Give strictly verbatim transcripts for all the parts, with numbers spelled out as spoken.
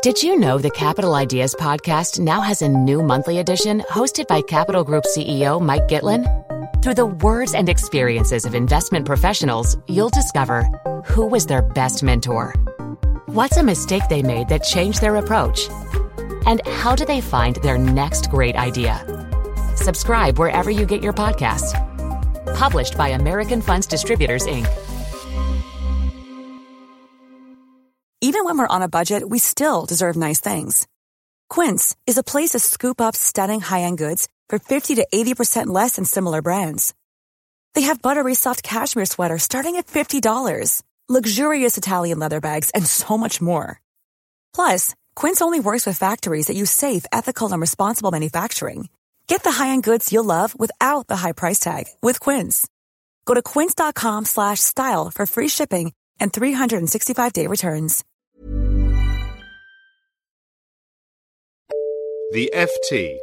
Did you know the Capital Ideas podcast now has a new monthly edition hosted by Capital Group C E O Mike Gitlin? Through the words and experiences of investment professionals, you'll discover who was their best mentor, what's a mistake they made that changed their approach, and how do they find their next great idea. Subscribe wherever you get your podcasts. Published by American Funds Distributors, Incorporated. Even when we're on a budget, we still deserve nice things. Quince is a place to scoop up stunning high-end goods for fifty to eighty percent less than similar brands. They have buttery soft cashmere sweaters starting at fifty dollars, luxurious Italian leather bags, and so much more. Plus, Quince only works with factories that use safe, ethical, and responsible manufacturing. Get the high-end goods you'll love without the high price tag with Quince. Go to quince.com slash style for free shipping and three sixty-five day returns. The F T.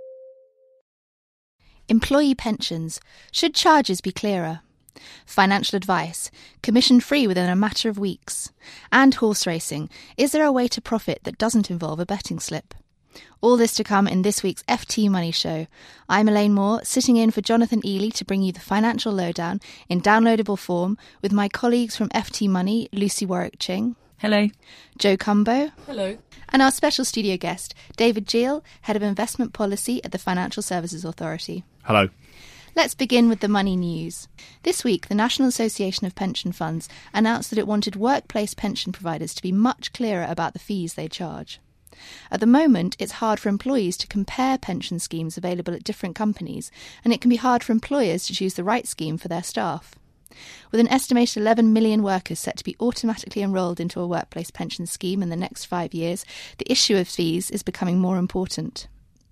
Employee pensions. Should charges be clearer? Financial advice. Commission-free within a matter of weeks. And horse racing. Is there a way to profit that doesn't involve a betting slip? All this to come in this week's F T Money Show. I'm Elaine Moore, sitting in for Jonathan Ely to bring you the financial lowdown in downloadable form with my colleagues from F T Money, Lucy Warwick-Ching. Hello. Joe Cumbo. Hello. And our special studio guest, David Geel, Head of Investment Policy at the Financial Services Authority. Hello. Let's begin with the money news. This week, the National Association of Pension Funds announced that it wanted workplace pension providers to be much clearer about the fees they charge. At the moment, it's hard for employees to compare pension schemes available at different companies, and it can be hard for employers to choose the right scheme for their staff. With an estimated eleven million workers set to be automatically enrolled into a workplace pension scheme in the next five years, the issue of fees is becoming more important.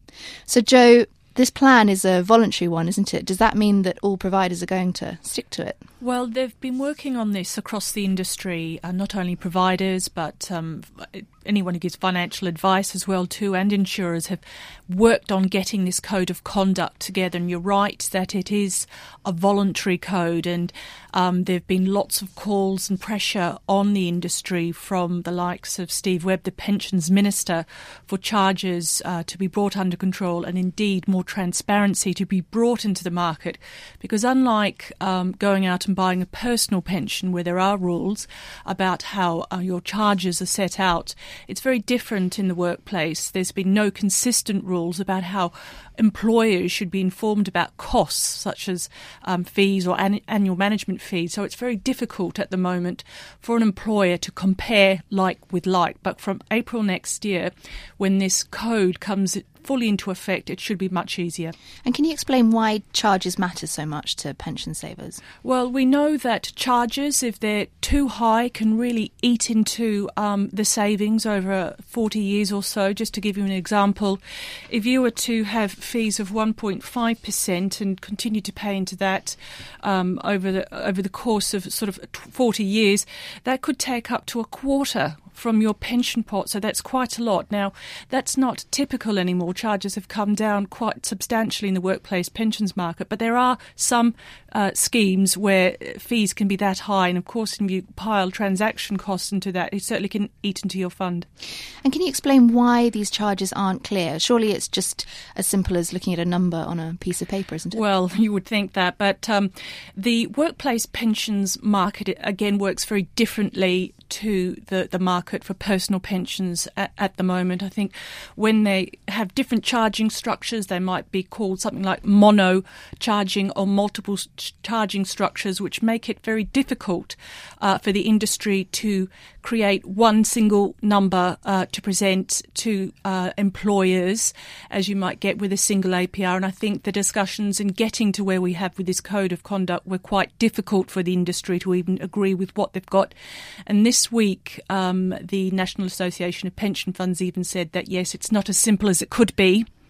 So, Joe, this plan is a voluntary one, isn't it? Does that mean that all providers are going to stick to it? Well, they've been working on this across the industry, uh, not only providers, but um, anyone who gives financial advice as well too, and insurers have worked on getting this code of conduct together. And you're right that it is a voluntary code, and um, there have been lots of calls and pressure on the industry from the likes of Steve Webb, the Pensions Minister, for charges uh, to be brought under control and indeed more transparency to be brought into the market. Because unlike um, going out and buying a personal pension where there are rules about how uh, your charges are set out, it's very different in the workplace. There's been no consistent rules about how employers should be informed about costs such as um, fees or an- annual management fees. So it's very difficult at the moment for an employer to compare like with like. But from April next year, when this code comes fully into effect, it should be much easier. And can you explain why charges matter so much to pension savers? Well, we know that charges, if they're too high, can really eat into um, the savings over forty years or so. Just to give you an example, if you were to have fees of one point five percent and continue to pay into that um, over the over the course of sort of forty years, that could take up to a quarter from your pension pot, so that's quite a lot. Now, that's not typical anymore. Charges have come down quite substantially in the workplace pensions market, but there are some uh, schemes where fees can be that high, and of course, if you pile transaction costs into that, it certainly can eat into your fund. And can you explain why these charges aren't clear? Surely it's just as simple as looking at a number on a piece of paper, isn't it? Well, you would think that, but um, the workplace pensions market, again, works very differently to the, the market for personal pensions at, at the moment. I think when they have different charging structures, they might be called something like mono charging or multiple ch- charging structures, which make it very difficult uh, for the industry to create one single number uh, to present to uh, employers, as you might get with a single A P R. And I think the discussions in getting to where we have with this code of conduct were quite difficult for the industry to even agree with what they've got. And this week, um, the National Association of Pension Funds even said that, yes, it's not as simple as it could be.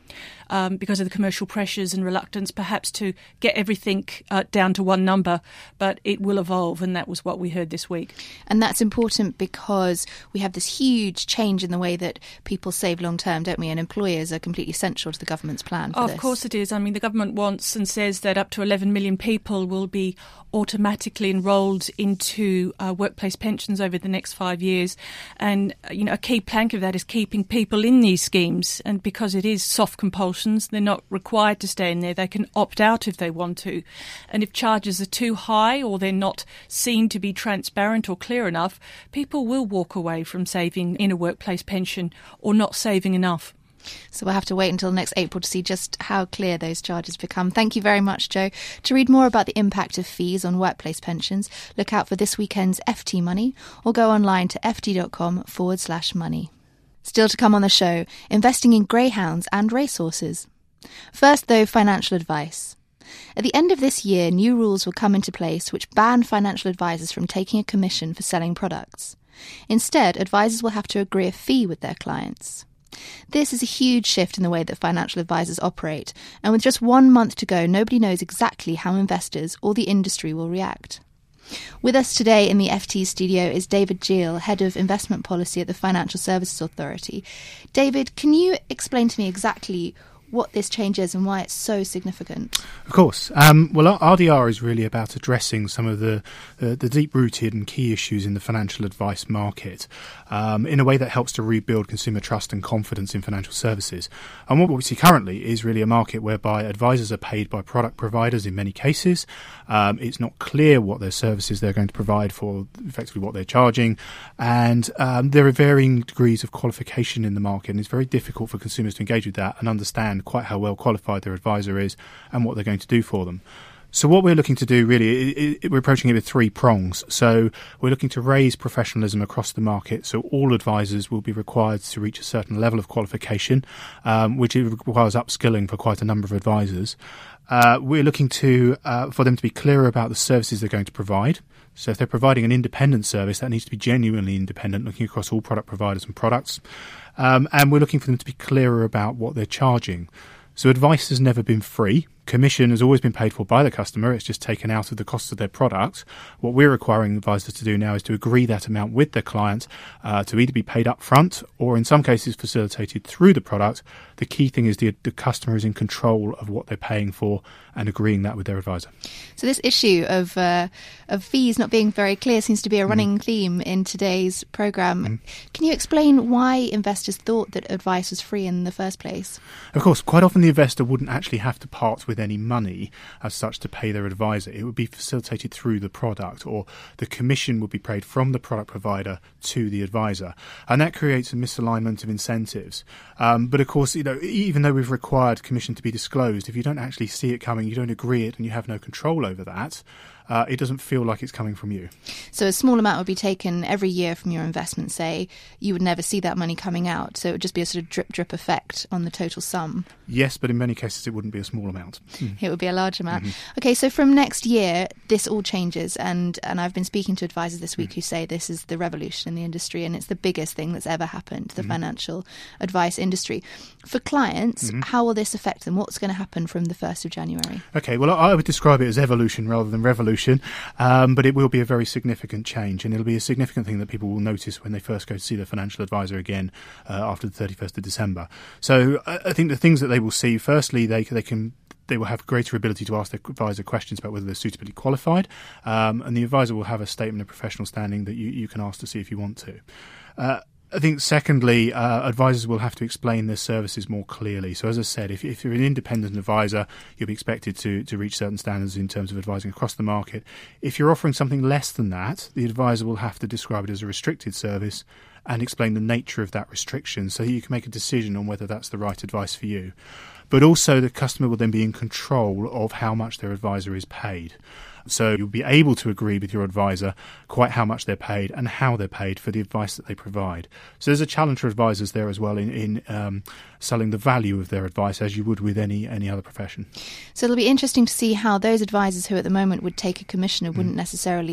um, because of the commercial pressures and reluctance perhaps to get everything uh, down to one number, but it will evolve, and that was what we heard this week. And that's important because we have this huge change in the way that people save long term, don't we? And employers are completely central to the government's plan for oh, this. Of course it is. I mean, the government wants and says that up to eleven million people will be automatically enrolled into uh, workplace pensions over the next five years. And, you know, a key plank of that is keeping people in these schemes. And because it is soft compulsions, they're not required to stay in there. They can opt out if they want to. And if charges are too high or they're not seen to be transparent or clear enough, people will walk away from saving in a workplace pension or not saving enough. So we'll have to wait until next April to see just how clear those charges become. Thank you very much, Jo. To read more about the impact of fees on workplace pensions, look out for this weekend's F T Money or go online to ft.com forward slash money. Still to come on the show, investing in greyhounds and racehorses. First, though, financial advice. At the end of this year, new rules will come into place which ban financial advisors from taking a commission for selling products. Instead, advisors will have to agree a fee with their clients. This is a huge shift in the way that financial advisors operate, and with just one month to go, nobody knows exactly how investors or the industry will react. With us today in the F T studio is David Geel, Head of Investment Policy at the Financial Services Authority. David, can you explain to me exactly what this change is and why it's so significant? Of course. Um, well, R D R is really about addressing some of the, the, the deep-rooted and key issues in the financial advice market um, in a way that helps to rebuild consumer trust and confidence in financial services. And what we see currently is really a market whereby advisors are paid by product providers in many cases. Um, it's not clear what their services they're going to provide for, effectively what they're charging. And um, there are varying degrees of qualification in the market, and it's very difficult for consumers to engage with that and understand quite how well qualified their advisor is and what they're going to do for them. So what we're looking to do really, it, it, we're approaching it with three prongs. So we're looking to raise professionalism across the market, so all advisors will be required to reach a certain level of qualification, um, which requires upskilling for quite a number of advisors. Uh, we're looking to uh, for them to be clearer about the services they're going to provide. So if they're providing an independent service, that needs to be genuinely independent, looking across all product providers and products. Um, and we're looking for them to be clearer about what they're charging. So advice has never been free. Commission has always been paid for by the customer. It's just taken out of the cost of their product. What we're requiring advisors to do now is to agree that amount with their client uh, to either be paid up front or in some cases facilitated through the product. The key thing is the, the customer is in control of what they're paying for and agreeing that with their advisor. So this issue of uh, of fees not being very clear seems to be a running mm. theme in today's programme. Mm. Can you explain why investors thought that advice was free in the first place? Of course, quite often the investor wouldn't actually have to part with any money as such to pay their advisor. It would be facilitated through the product, or the commission would be paid from the product provider to the advisor. And that creates a misalignment of incentives. Um, but of course, you know, even though we've required commission to be disclosed, if you don't actually see it coming, you don't agree it, and you have no control over that, Uh, it doesn't feel like it's coming from you. So a small amount would be taken every year from your investment, say. You would never see that money coming out. So it would just be a sort of drip-drip effect on the total sum. Yes, but in many cases it wouldn't be a small amount. Mm. It would be a large amount. Mm-hmm. OK, so from next year, this all changes. And, and I've been speaking to advisors this week mm. who say this is the revolution in the industry and it's the biggest thing that's ever happened to the mm-hmm. financial advice industry. For clients, mm-hmm. how will this affect them? What's going to happen from the first of January? OK, well, I would describe it as evolution rather than revolution. Um, but it will be a very significant change, and it'll be a significant thing that people will notice when they first go to see their financial advisor again uh, after the thirty-first of December. So I, I think the things that they will see, firstly, they they can they will have greater ability to ask their advisor questions about whether they're suitably qualified, um, and the advisor will have a statement of professional standing that you, you can ask to see if you want to. Uh, I think, secondly, uh, advisors will have to explain their services more clearly. So, as I said, if, if you're an independent advisor, you'll be expected to, to reach certain standards in terms of advising across the market. If you're offering something less than that, the advisor will have to describe it as a restricted service and explain the nature of that restriction so you can make a decision on whether that's the right advice for you. But also, the customer will then be in control of how much their advisor is paid. So you'll be able to agree with your advisor quite how much they're paid and how they're paid for the advice that they provide. So there's a challenge for advisors there as well in, in um, selling the value of their advice as you would with any, any other profession. So it'll be interesting to see how those advisors who at the moment would take a commission and wouldn't mm. necessarily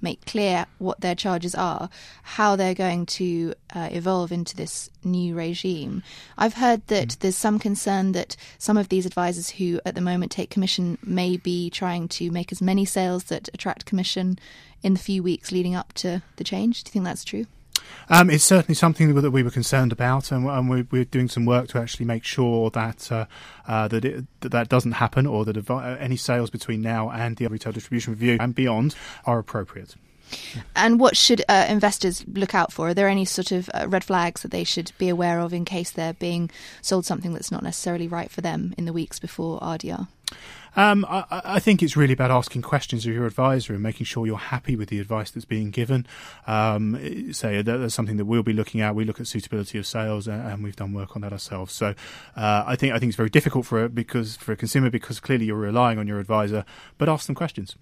make clear what their charges are, how they're going to uh, evolve into this new regime. I've heard that mm. there's some concern that some of these advisors who at the moment take commission may be trying to make as many sales that attract commission in the few weeks leading up to the change. Do you think that's true? Um, it's certainly something that we were concerned about, and, and we're, we're doing some work to actually make sure that uh, uh, that, it, that that doesn't happen, or that advi- any sales between now and the retail distribution review and beyond are appropriate. And what should uh, investors look out for? Are there any sort of uh, red flags that they should be aware of in case they're being sold something that's not necessarily right for them in the weeks before R D R? Um, I, I think it's really about asking questions of your advisor and making sure you're happy with the advice that's being given. Um, say that's something that we'll be looking at. We look at suitability of sales, and we've done work on that ourselves. So uh, I think I think it's very difficult for it because for a consumer because clearly you're relying on your advisor. But ask them questions.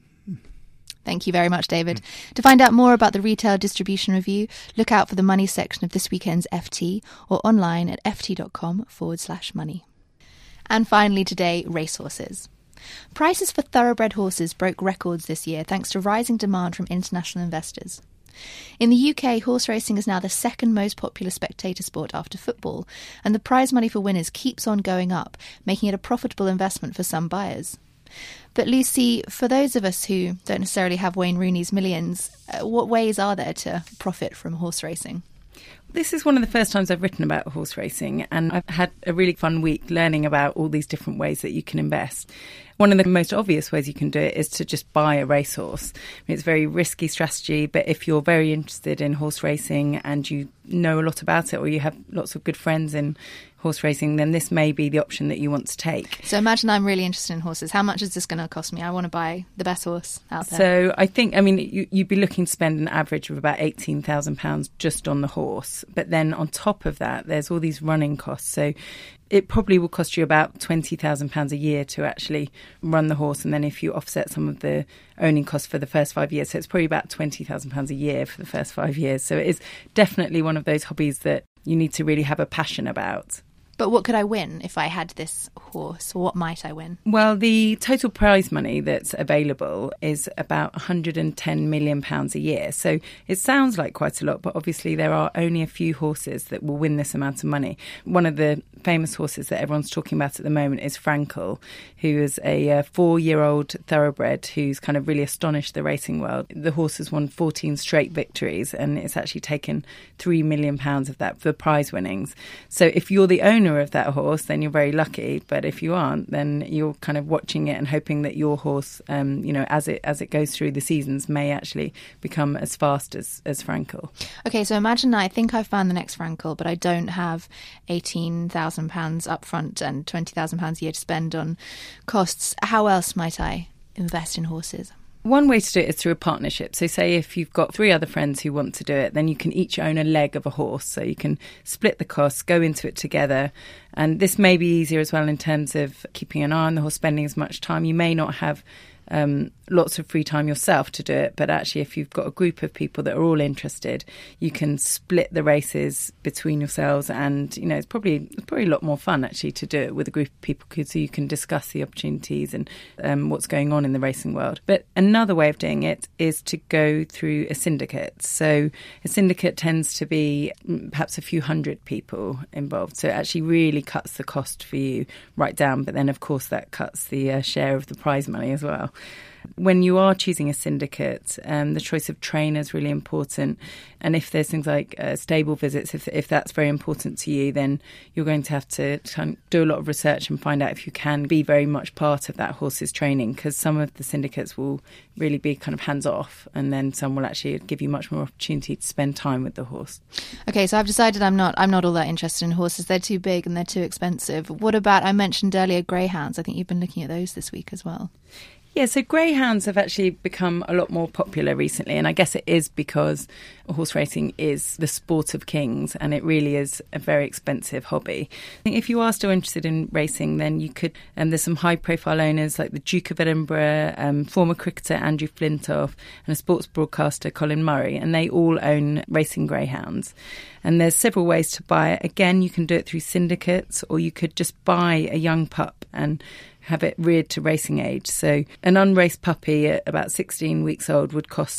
Thank you very much, David. Mm. To find out more about the Retail Distribution Review, look out for the money section of this weekend's F T or online at ft.com forward slash money. And finally today, racehorses. Prices for thoroughbred horses broke records this year thanks to rising demand from international investors. In the U K, horse racing is now the second most popular spectator sport after football, and the prize money for winners keeps on going up, making it a profitable investment for some buyers. But Lucy, for those of us who don't necessarily have Wayne Rooney's millions, uh, what ways are there to profit from horse racing? This is one of the first times I've written about horse racing, and I've had a really fun week learning about all these different ways that you can invest. One of the most obvious ways you can do it is to just buy a racehorse. I mean, it's a very risky strategy, but if you're very interested in horse racing and you know a lot about it, or you have lots of good friends in horse racing, then this may be the option that you want to take. So imagine I'm really interested in horses. How much is this going to cost me? I want to buy the best horse out there. So I think, I mean, you, you'd be looking to spend an average of about eighteen thousand pounds just on the horse. But then on top of that, there's all these running costs. So it probably will cost you about twenty thousand pounds a year to actually run the horse. And then if you offset some of the owning costs for the first five years, so it's probably about twenty thousand pounds a year for the first five years. So it is definitely one of those hobbies that you need to really have a passion about. But what could I win if I had this horse? What might I win? Well, the total prize money that's available is about one hundred ten million pounds a year. So it sounds like quite a lot, but obviously there are only a few horses that will win this amount of money. One of the famous horses that everyone's talking about at the moment is Frankel, who is a uh, four-year-old thoroughbred who's kind of really astonished the racing world. The horse has won fourteen straight victories, and it's actually taken three million pounds of that for prize winnings. So if you're the owner of that horse, then you're very lucky. But if you aren't, then you're kind of watching it and hoping that your horse, um, you know, as it as it goes through the seasons, may actually become as fast as, as Frankel. Okay, so imagine I think I've found the next Frankel, but I don't have eighteen thousand pounds up front and twenty thousand pounds a year to spend on costs. How else might I invest in horses? One way to do it is through a partnership. So say if you've got three other friends who want to do it, then you can each own a leg of a horse. So you can split the costs, go into it together. And this may be easier as well in terms of keeping an eye on the horse, spending as much time. You may not have um, lots of free time yourself to do it, but actually if you've got a group of people that are all interested, you can split the races between yourselves, and you know it's probably it's probably a lot more fun actually to do it with a group of people, so you can discuss the opportunities and um, what's going on in the racing world. But another way of doing it is to go through a syndicate. So a syndicate tends to be perhaps a few hundred people involved, so it actually really cuts the cost for you right down, but then of course that cuts the uh, share of the prize money as well. When you are choosing a syndicate, um, the choice of trainer is really important. And if there's things like uh, stable visits, if if that's very important to you, then you're going to have to kind of do a lot of research and find out if you can be very much part of that horse's training, because some of the syndicates will really be kind of hands off, and then some will actually give you much more opportunity to spend time with the horse. Okay, so I've decided I'm not I'm not all that interested in horses. They're too big and they're too expensive. What about, I mentioned earlier, greyhounds. I think you've been looking at those this week as well. Yeah, so greyhounds have actually become a lot more popular recently, and I guess it is because horse racing is the sport of kings, and it really is a very expensive hobby. I think if you are still interested in racing, then you could, and um, there's some high-profile owners like the Duke of Edinburgh, um, former cricketer Andrew Flintoff, and a sports broadcaster Colin Murray, and they all own racing greyhounds. And there's several ways to buy it. Again, you can do it through syndicates, or you could just buy a young pup and have it reared to racing age. So an unraced puppy at about sixteen weeks old would cost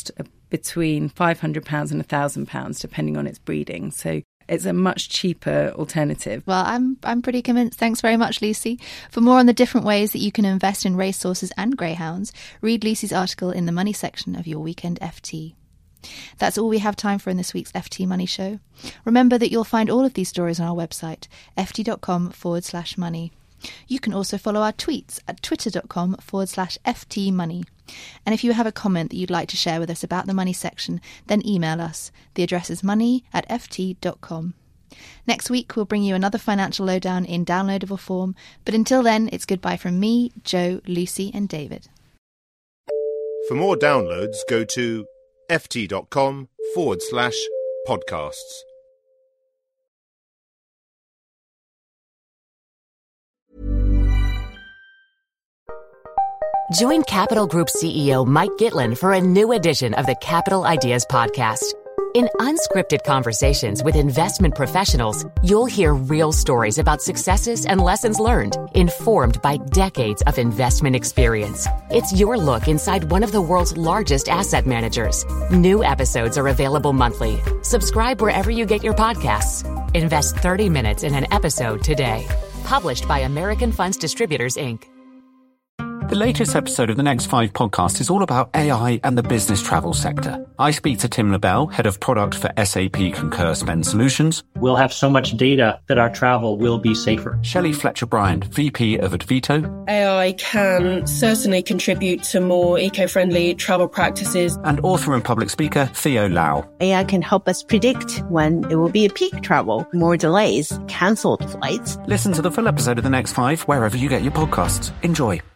between five hundred pounds and one thousand pounds, depending on its breeding. So it's a much cheaper alternative. Well, I'm I'm pretty convinced. Thanks very much, Lucy. For more on the different ways that you can invest in racehorses and greyhounds, read Lucy's article in the Money section of your Weekend F T. That's all we have time for in this week's F T Money Show. Remember that you'll find all of these stories on our website, ft.com forward slash money. You can also follow our tweets at twitter.com forward slash ft money. And if you have a comment that you'd like to share with us about the Money section, then email us. The address is money at ft dot com. Next week, we'll bring you another financial lowdown in downloadable form. But until then, it's goodbye from me, Joe, Lucy and David. For more downloads, go to ft.com forward slash podcasts. Join Capital Group C E O Mike Gitlin for a new edition of the Capital Ideas Podcast. In unscripted conversations with investment professionals, you'll hear real stories about successes and lessons learned, informed by decades of investment experience. It's your look inside one of the world's largest asset managers. New episodes are available monthly. Subscribe wherever you get your podcasts. Invest thirty minutes in an episode today. Published by American Funds Distributors, Incorporated. The latest episode of the Next Five podcast is all about A I and the business travel sector. I speak to Tim LaBelle, head of product for S A P Concur Spend Solutions. We'll have so much data that our travel will be safer. Shelley Fletcher-Bryant, V P of Advito. A I can certainly contribute to more eco-friendly travel practices. And author and public speaker Theo Lau. A I can help us predict when it will be a peak travel, more delays, cancelled flights. Listen to the full episode of the Next Five wherever you get your podcasts. Enjoy.